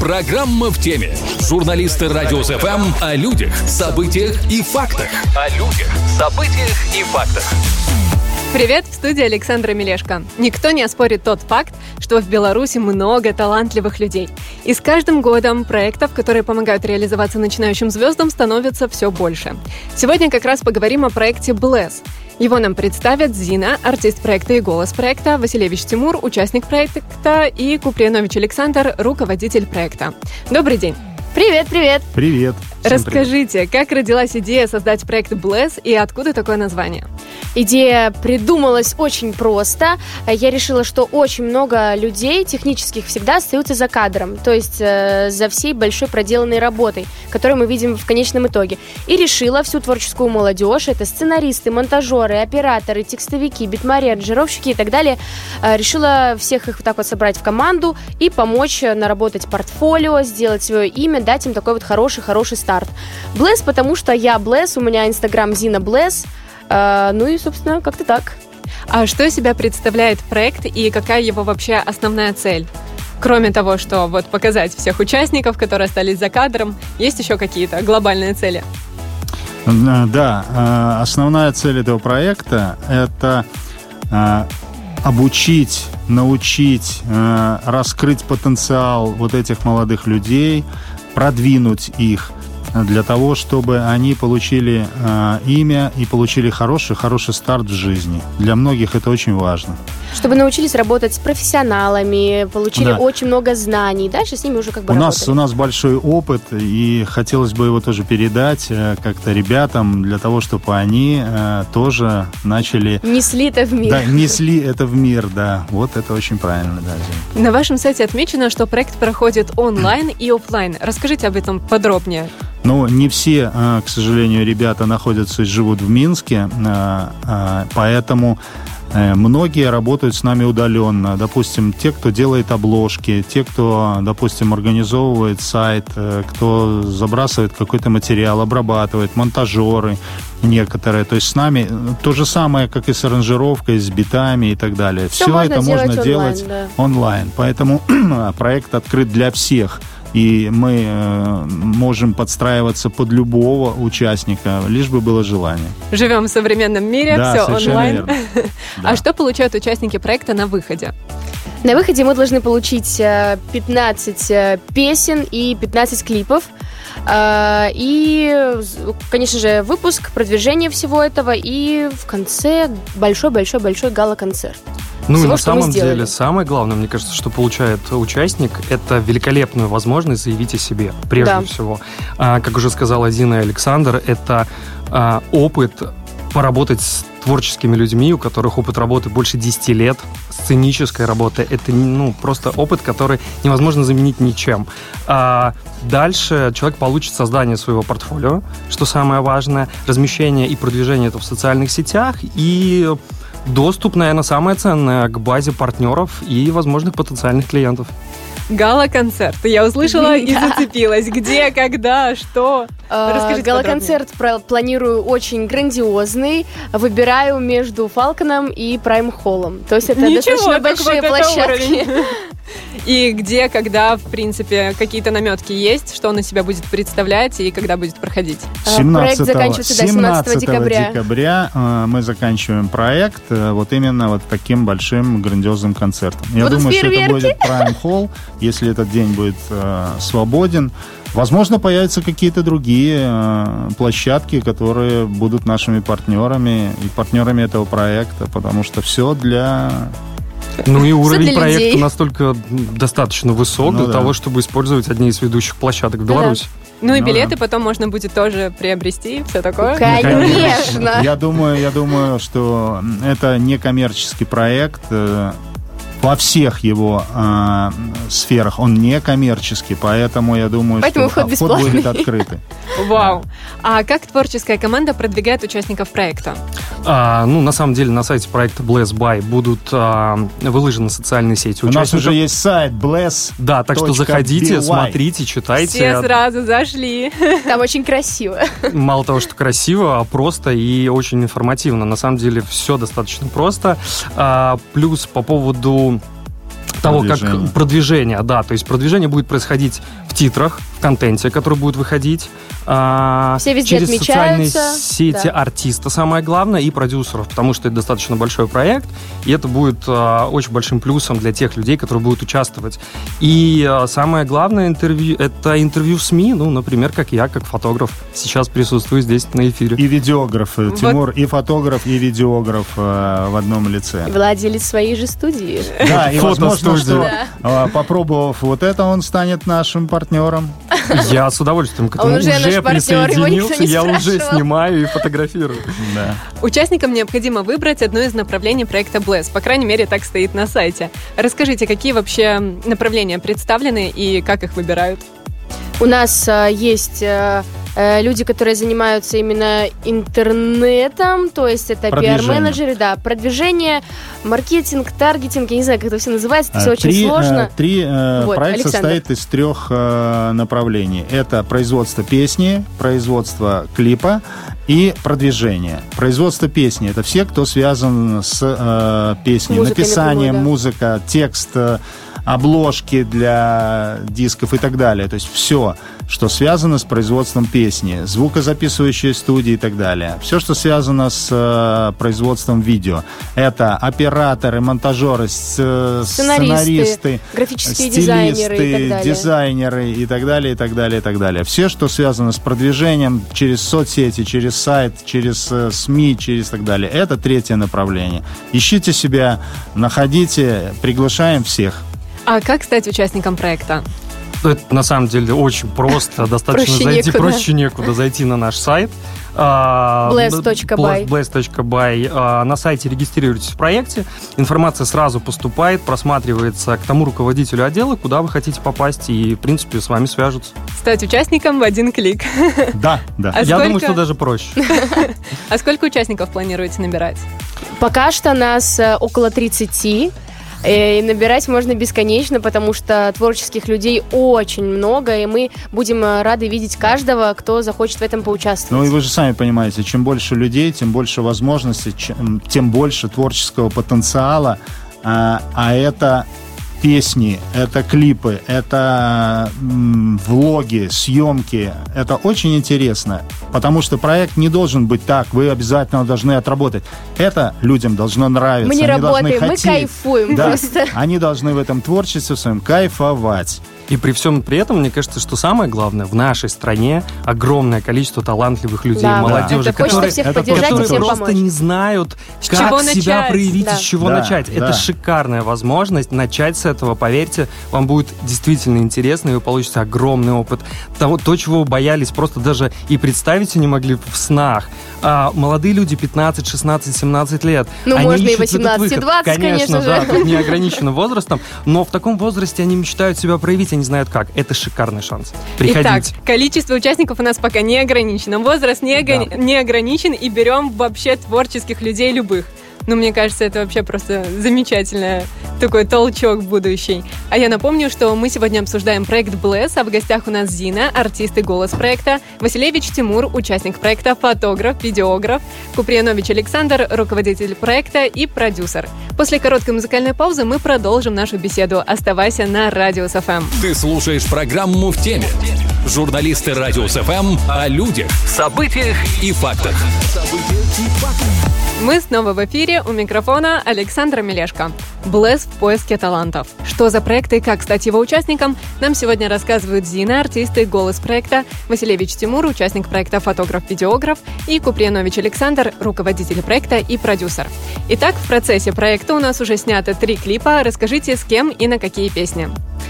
Программа в теме. Журналисты Радио СФМ о людях, событиях и фактах. О людях, событиях и фактах. Привет, в студии Александра Мелешко. Никто не оспорит тот факт, что в Беларуси много талантливых людей. И с каждым годом проектов, которые помогают реализоваться начинающим звездам, становится все больше. Сегодня как раз поговорим о проекте Bless. Его нам представят Зина, артист проекта и голос проекта, Василевич Тимур, участник проекта, и Куприянович Александр, руководитель проекта. Добрый день. Привет, привет. Привет. Расскажите, как родилась идея создать проект Bless и откуда такое название? Идея придумалась очень просто. Я решила, что очень много людей технических всегда остаются за кадром, то есть за всей большой проделанной работой, которую мы видим в конечном итоге. И решила всю творческую молодежь, это сценаристы, монтажеры, операторы, текстовики, битмари, аранжировщики и так далее, решила всех их вот так вот собрать в команду и помочь наработать портфолио, сделать свое имя, дать им такой вот хороший старт. Bless, потому что я Bless, у меня инстаграм Зина Bless. Ну и, собственно, как-то так. А что из себя представляет проект и какая его вообще основная цель? Кроме того, что вот показать всех участников, которые остались за кадром, есть еще какие-то глобальные цели? Да, основная цель этого проекта – это обучить, научить, раскрыть потенциал вот этих молодых людей, продвинуть их, для того, чтобы они получили имя и получили хороший старт в жизни. Для многих это очень важно. Чтобы научились работать с профессионалами, получили очень много знаний. Дальше с ними уже как бы работали. У нас большой опыт, и хотелось бы его тоже передать как-то ребятам, для того, чтобы они тоже начали... Несли это в мир. Да, несли это в мир, да. Вот это очень правильно, да, Зин. На вашем сайте отмечено, что проект проходит онлайн и офлайн. Расскажите об этом подробнее. Ну, не все, к сожалению, ребята находятся и живут в Минске, поэтому многие работают с нами удаленно. Допустим, те, кто делает обложки, те, кто, допустим, организовывает сайт, кто забрасывает какой-то материал, обрабатывает, монтажеры некоторые. То есть с нами то же самое, как и с аранжировкой, с битами и так далее. Все это можно делать онлайн. Поэтому проект открыт для всех. И мы можем подстраиваться под любого участника, лишь бы было желание. Живем в современном мире, да, все онлайн. Верно. А что получают участники проекта на выходе? На выходе мы должны получить 15 песен и 15 клипов. И, конечно же, выпуск, продвижение всего этого. И в конце большой-большой гала-концерт. Ну и на самом деле самое главное, мне кажется, что получает участник, это великолепную возможность заявить о себе, прежде всего. Как уже сказала Зина и Александр, это опыт поработать с творческими людьми, у которых опыт работы больше 10 лет, сценической работы. Это просто опыт, который невозможно заменить ничем. Дальше человек получит создание своего портфолио, что самое важное, размещение и продвижение этого в социальных сетях и... доступ, наверное, самое ценное к базе партнеров и возможных потенциальных клиентов. Гала-концерт. Я услышала и зацепилась. Где, когда, что? Расскажите гала-концерт планирую очень грандиозный. Выбираю между Фалконом и Прайм-холлом. То есть это достаточно большие площадки. И где, когда, в принципе, какие-то наметки есть, что он из себя будет представлять и когда будет проходить? Проект заканчивается 17 декабря мы заканчиваем проект вот именно вот таким большим грандиозным концертом. Я думаю, что это будет Прайм-холл, если этот день будет свободен. Возможно, появятся какие-то другие площадки, которые будут нашими партнерами и партнерами этого проекта, потому что все для... Ну и уровень проекта настолько достаточно высок для того, чтобы использовать одни из ведущих площадок в Беларуси. Ну и билеты потом можно будет тоже приобрести, все такое. Конечно! Я думаю, что это не коммерческий проект. Во всех его сферах он не коммерческий, поэтому я думаю, что вход будет открытый. Вау! А как творческая команда продвигает участников проекта? На самом деле на сайте проекта Bless By будут выложены социальные сети. У нас уже есть сайт Bless. Да, так что заходите, смотрите, читайте. Все сразу зашли. Там очень красиво. Мало того, что красиво, а просто и очень информативно. На самом деле все достаточно просто. Плюс по поводу того, как продвижение, да, то есть продвижение будет происходить в титрах, в контенте, который будет выходить, все везде через отмечаются, социальные сети артиста, самое главное, и продюсеров, потому что это достаточно большой проект, и это будет очень большим плюсом для тех людей, которые будут участвовать. И самое главное интервью, это интервью в СМИ, ну, например, как я, как фотограф, сейчас присутствую здесь на эфире. И видеограф, Тимур, и фотограф, и видеограф в одном лице. Владелец своей же студии. Да, и возможно, что попробовав вот это, он станет нашим партнером. Я с удовольствием к этому уже присоединился, я уже снимаю и фотографирую. Да. Участникам необходимо выбрать одно из направлений проекта Bless, по крайней мере, так стоит на сайте. Расскажите, какие вообще направления представлены и как их выбирают? У нас есть люди, которые занимаются именно интернетом, то есть это пиар-менеджеры, да, продвижение, маркетинг, таргетинг, я не знаю, как это все называется, это все очень сложно. Проект состоит из 3 направлений. Это производство песни, производство клипа и продвижение. Производство песни — это все, кто связан с песней, музыка, написанием, напрямую, да. Музыка, текст, обложки для дисков и так далее. То есть все, что связано с производством песни, звукозаписывающие студии и так далее. Все, что связано с производством видео. Это операторы, монтажеры, сценаристы, графические стилисты, дизайнеры и так далее, и так далее, и так далее. Все, что связано с продвижением через соцсети, через сайт, через СМИ, через так далее. Это 3 направление. Ищите себя, находите, приглашаем всех. А как стать участником проекта? Это на самом деле очень просто. Достаточно проще некуда зайти на наш сайт. Bless.by. На сайте регистрируйтесь в проекте. Информация сразу поступает, просматривается к тому руководителю отдела, куда вы хотите попасть, и, в принципе, с вами свяжутся. Стать участником в один клик. Да. Я думаю, что даже проще. А сколько участников планируете набирать? Пока что нас около 30. И набирать можно бесконечно, потому что творческих людей очень много, и мы будем рады видеть каждого, кто захочет в этом поучаствовать. Ну и вы же сами понимаете, чем больше людей, тем больше возможностей, тем больше творческого потенциала, а это песни, это клипы, это влоги, съемки. Это очень интересно, потому что проект не должен быть так, вы обязательно должны отработать. Это людям должно нравиться. Мы не работаем, мы кайфуем просто. Они должны в этом творчестве своем кайфовать. И при всем при этом, мне кажется, что самое главное, в нашей стране огромное количество талантливых людей, молодежи, которые просто не знают, как себя проявить, с чего начать. Это шикарная возможность начать с этого. Поверьте, вам будет действительно интересно, и вы получите огромный опыт. То, чего вы боялись, просто даже и представить не могли в снах. Молодые люди 15, 16, 17 лет. Ну, они можно и 18, и 20, конечно же. Да, тут не ограничено возрастом, но в таком возрасте они мечтают себя проявить, они знают как. Это шикарный шанс. Приходите. Итак, количество участников у нас пока не ограничено. Возраст не ограничен, и берем вообще творческих людей любых. Ну, мне кажется, это вообще просто замечательный такой толчок в будущий. А я напомню, что мы сегодня обсуждаем проект Bless, а в гостях у нас Зина, артист и голос проекта, Василевич Тимур, участник проекта, фотограф, видеограф, Куприянович Александр, руководитель проекта и продюсер. После короткой музыкальной паузы мы продолжим нашу беседу. Оставайся на Радиус ФМ. Ты слушаешь программу «В теме». Журналисты Радиус ФМ о людях, событиях и фактах. Мы снова в эфире, у микрофона Александра Мелешко. Bless в поиске талантов. Что за проект и как стать его участником, нам сегодня рассказывают Зина, артист и голос проекта, Василевич Тимур, участник проекта, фотограф-видеограф, и Куприянович Александр, руководитель проекта и продюсер. Итак, в процессе проекта у нас уже снято 3 клипа. Расскажите, с кем и на какие песни.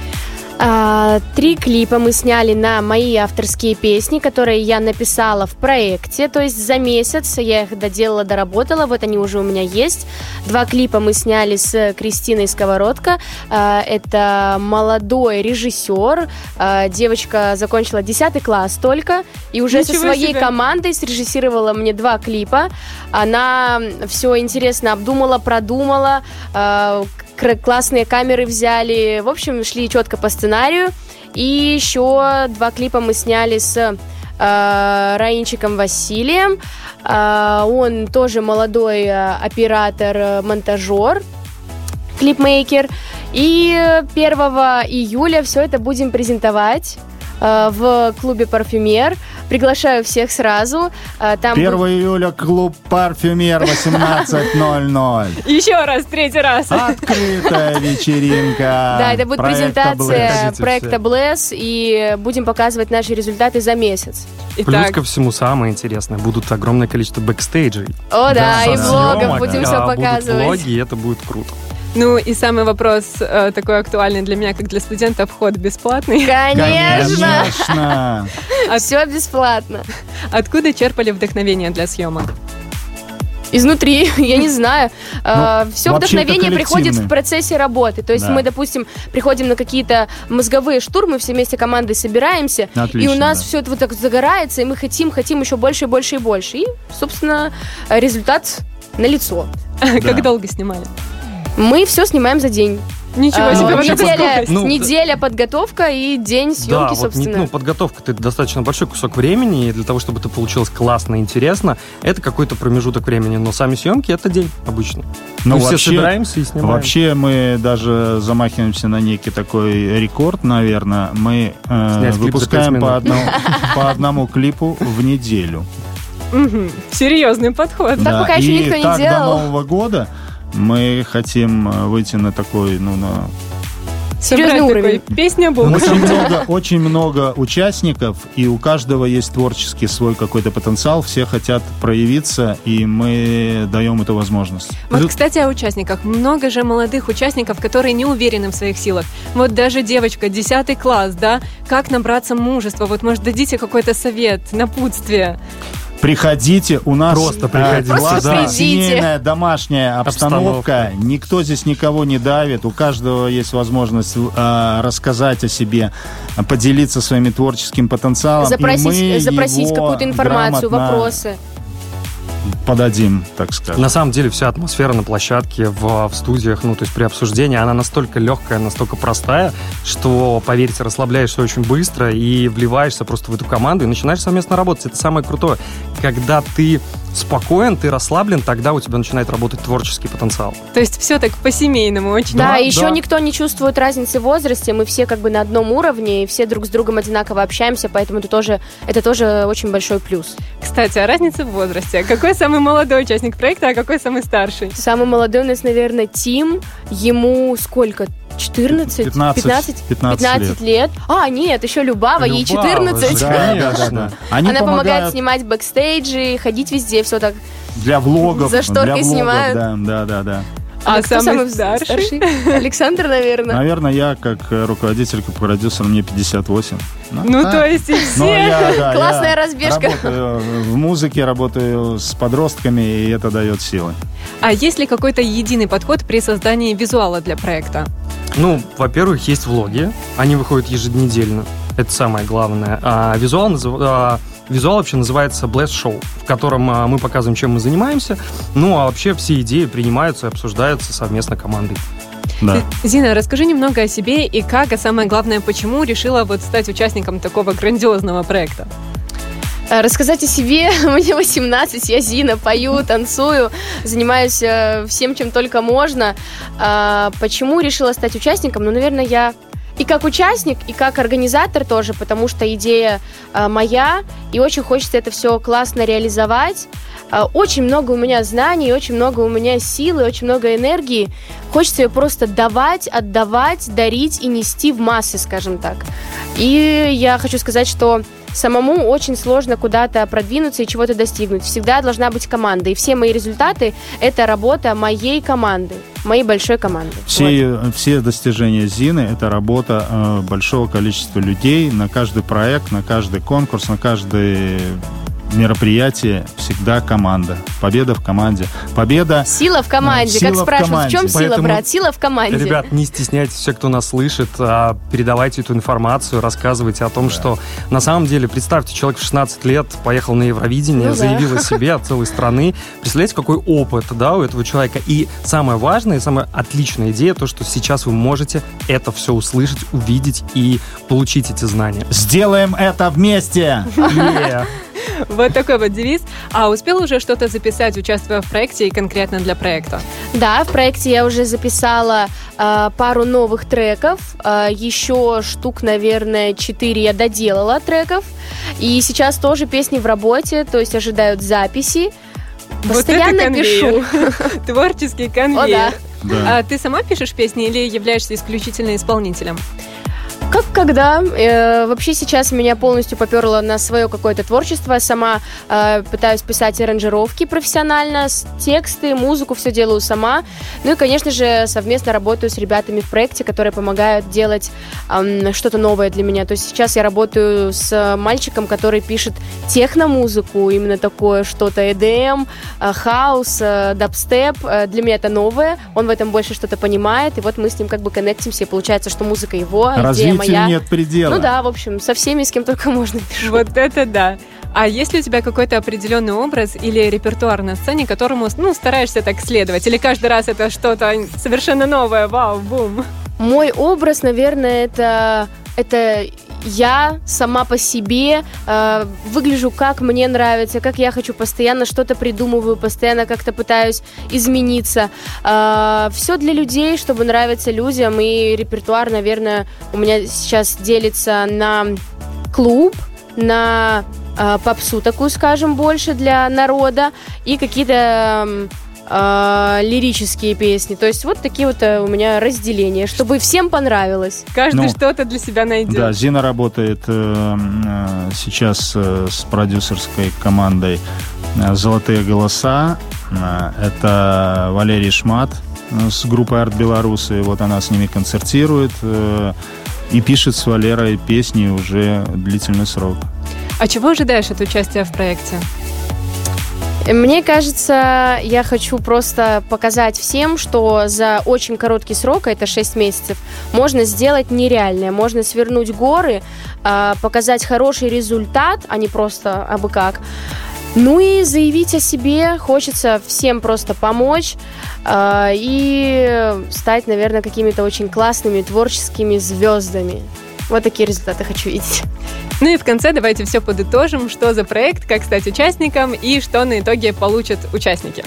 3 клипа мы сняли на мои авторские песни, которые я написала в проекте, то есть за месяц я их доделала, доработала, вот они уже у меня есть. 2 клипа мы сняли с Кристиной Сковородко, это молодой режиссер, девочка закончила 10 класс только, и уже со своей командой срежиссировала мне 2 клипа. Она все интересно обдумала, продумала, классные камеры взяли, в общем, шли четко по сценарию. И еще 2 клипа мы сняли с Раинчиком Василием. Он тоже молодой оператор-монтажер. клипмейкер. И 1 июля все это будем презентовать в клубе «Парфюмер». Приглашаю всех сразу. Там 1 июля клуб «Парфюмер», 18:00. Еще раз, 3-й раз. Открытая вечеринка. Да, это будет презентация проекта Bless, и будем показывать наши результаты за месяц. Плюс ко всему самое интересное, будут огромное количество бэкстейджей. О, да, и влогов будем все показывать. Будут влоги, и это будет круто. Ну и самый вопрос такой актуальный для меня, как для студента, вход бесплатный? Конечно! Конечно! Все бесплатно. Откуда черпали вдохновение для съемок? Изнутри, я не знаю. Все вдохновение приходит в процессе работы. То есть мы, допустим, приходим на какие-то мозговые штурмы, все вместе командой собираемся, и у нас все это вот так загорается, и мы хотим еще больше и больше и больше. И, собственно, результат налицо. Как долго снимали? Мы все снимаем за день. Ничего себе, неделя подготовка и день съемки, собственно. Подготовка — это достаточно большой кусок времени, и для того, чтобы это получилось классно и интересно, это какой-то промежуток времени, но сами съемки — это день обычно. Мы все собираемся и снимаем. Вообще мы даже замахиваемся на некий такой рекорд, наверное. Мы выпускаем по одному клипу в неделю. Серьезный подход. Так пока еще никто не делал. До Нового года мы хотим выйти на такой, на серьезный уровень. Песня будет. Очень много участников, и у каждого есть творческий свой какой-то потенциал. Все хотят проявиться, и мы даем эту возможность. Вот, кстати, о участниках. Много же молодых участников, которые не уверены в своих силах. Вот даже девочка, 10 класс, да? Как набраться мужества? Вот, может, дадите какой-то совет, напутствие? Приходите, у нас просто приходите. Семейная, домашняя обстановка. Никто здесь никого не давит. У каждого есть возможность рассказать о себе, поделиться своим творческим потенциалом. Запросить какую-то информацию, вопросы. Подадим, так сказать. На самом деле вся атмосфера на площадке, в студиях, то есть при обсуждении, она настолько легкая, настолько простая, что, поверьте, расслабляешься очень быстро и вливаешься просто в эту команду и начинаешь совместно работать. Это самое крутое. Когда ты спокоен, ты расслаблен, тогда у тебя начинает работать творческий потенциал. То есть все так по-семейному очень. Да, еще никто не чувствует разницы в возрасте, мы все как бы на одном уровне, и все друг с другом одинаково общаемся, поэтому это тоже очень большой плюс. Кстати, о разнице в возрасте. Какой самый молодой участник проекта, а какой самый старший? Самый молодой у нас, наверное, Тим. Ему сколько? 15 лет. А, нет, еще Любава, ей 14. Да. Она помогает снимать бэкстейджи, ходить везде, все так. Для влогов. За шторкой снимают. Да. А самый старший? Александр, наверное. Наверное, я как руководитель, как продюсер, мне 58. То есть и все. Классная разбежка. Работаю в музыке, работаю с подростками, и это дает силы. А есть ли какой-то единый подход при создании визуала для проекта? Во-первых, есть влоги. Они выходят еженедельно. Это самое главное. А визуал вообще называется Bless Show, в котором мы показываем, чем мы занимаемся. А вообще все идеи принимаются и обсуждаются совместно командой. Да. Зина, расскажи немного о себе и как, а самое главное, почему решила стать участником такого грандиозного проекта. Рассказать о себе. Мне 18, я Зина, пою, танцую, занимаюсь всем, чем только можно. Почему решила стать участником? Наверное, я и как участник, и как организатор тоже, потому что идея моя, и очень хочется это все классно реализовать. Очень много у меня знаний, очень много у меня силы, очень много энергии. Хочется ее просто давать, отдавать, дарить и нести в массы, скажем так. И я хочу сказать, что самому очень сложно куда-то продвинуться и чего-то достигнуть. Всегда должна быть команда. И все мои результаты – это работа моей команды, моей большой команды. Все достижения Зины – это работа большого количества людей на каждый проект, на каждый конкурс, на каждый мероприятие. Всегда команда. Победа в команде. Победа... Сила в команде. Как спрашивают, в чем сила, брат? Сила в команде. Ребят, не стесняйтесь, все, кто нас слышит, передавайте эту информацию, рассказывайте о том, что на самом деле, представьте, человек в 16 лет поехал на Евровидение, заявил о себе от целой страны. Представляете, какой опыт, у этого человека. И самое важное, самая отличная идея, то, что сейчас вы можете это все услышать, увидеть и получить эти знания. Сделаем это вместе! Вот такой вот девиз. А успел уже что-то записать, участвуя в проекте и конкретно для проекта? Да, в проекте я уже записала пару новых треков. Еще штук, наверное, 4 я доделала треков. И сейчас тоже песни в работе, то есть ожидают записи. Постоянно вот пишу. Творческий конвейер. Да. А ты сама пишешь песни или являешься исключительно исполнителем? Как когда. Вообще сейчас меня полностью поперло на свое какое-то творчество. Сама пытаюсь писать аранжировки профессионально, тексты, музыку, все делаю сама. Ну и, конечно же, совместно работаю с ребятами в проекте, которые помогают делать что-то новое для меня. То есть сейчас я работаю с мальчиком, который пишет техно-музыку, именно такое что-то EDM, хаус, дабстеп. Для меня это новое, он в этом больше что-то понимает, и вот мы с ним как бы коннектимся, и получается, что музыка его, идея моя. Нет предела. Ну да, в общем, со всеми, с кем только можно пишу. Вот это да. А есть ли у тебя какой-то определенный образ или репертуар на сцене, которому, стараешься так следовать? Или каждый раз это что-то совершенно новое? Вау, бум! Мой образ, наверное, это я сама по себе выгляжу, как мне нравится, как я хочу, постоянно что-то придумываю, постоянно как-то пытаюсь измениться. Все для людей, чтобы нравиться людям, и репертуар, наверное, у меня сейчас делится на клуб, на попсу такую, скажем, больше для народа, и какие-то лирические песни. То есть вот такие вот у меня разделения, чтобы всем понравилось. Каждый что-то для себя найдет. Да, Зина работает сейчас с продюсерской командой «Золотые голоса». Это Валерий Шмат с группой «Арт Беларусы». Вот она с ними концертирует и пишет с Валерой песни уже длительный срок. А чего ожидаешь от участия в проекте? Мне кажется, я хочу просто показать всем, что за очень короткий срок, это 6 месяцев, можно сделать нереальное. Можно свернуть горы, показать хороший результат, а не просто абы как. Ну и заявить о себе. Хочется всем просто помочь и стать, наверное, какими-то очень классными творческими звездами. Вот такие результаты хочу видеть. Ну и в конце давайте все подытожим, что за проект, как стать участником и что на итоге получат участники.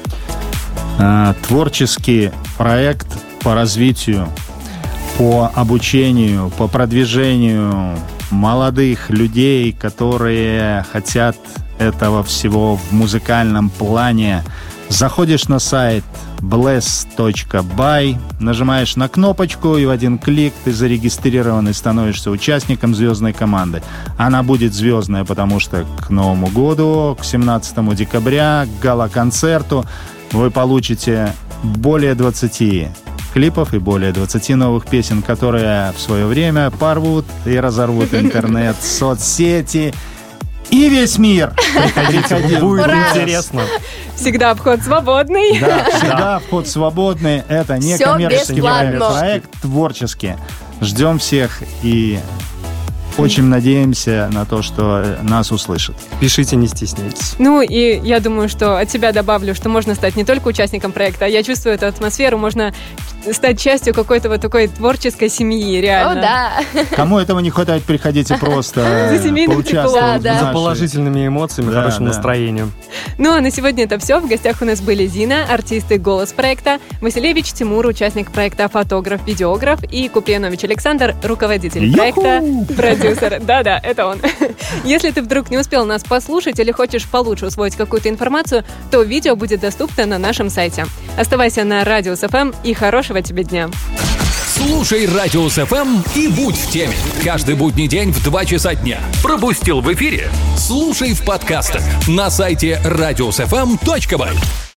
Творческий проект по развитию, по обучению, по продвижению молодых людей, которые хотят этого всего в музыкальном плане. Заходишь на сайт bless.by, нажимаешь на кнопочку, и в один клик ты зарегистрирован и становишься участником звездной команды. Она будет звездная, потому что к Новому году, к 17 декабря, к гала-концерту вы получите более 20 клипов и более 20 новых песен, которые в свое время порвут и разорвут интернет, соцсети и весь мир. Приходите, будет интересно. Всегда вход свободный. Да, всегда вход свободный. Это не коммерческий проект, творческий. Ждем всех и очень надеемся на то, что нас услышат. Пишите, не стесняйтесь. Ну и я думаю, что от себя добавлю, что можно стать не только участником проекта, а я чувствую эту атмосферу, можно стать частью какой-то вот такой творческой семьи, реально. О, да. Кому этого не хватает, приходите просто За семейным поучаствовать. За положительными эмоциями, хорошим настроением. Ну а на сегодня это все. В гостях у нас были Зина, артист и голос проекта, Василевич Тимур, участник проекта, фотограф, видеограф, и Куприянович Александр, руководитель проекта, продюсер. Да-да, это он. Если ты вдруг не успел нас послушать или хочешь получше усвоить какую-то информацию, то видео будет доступно на нашем сайте. Оставайся на Радиус ФМ и хорошего тебе дня. Слушай Радиус ФМ и будь в теме. Каждый будний день в 2 часа дня. Пропустил в эфире? Слушай в подкастах на сайте radiusfm.by.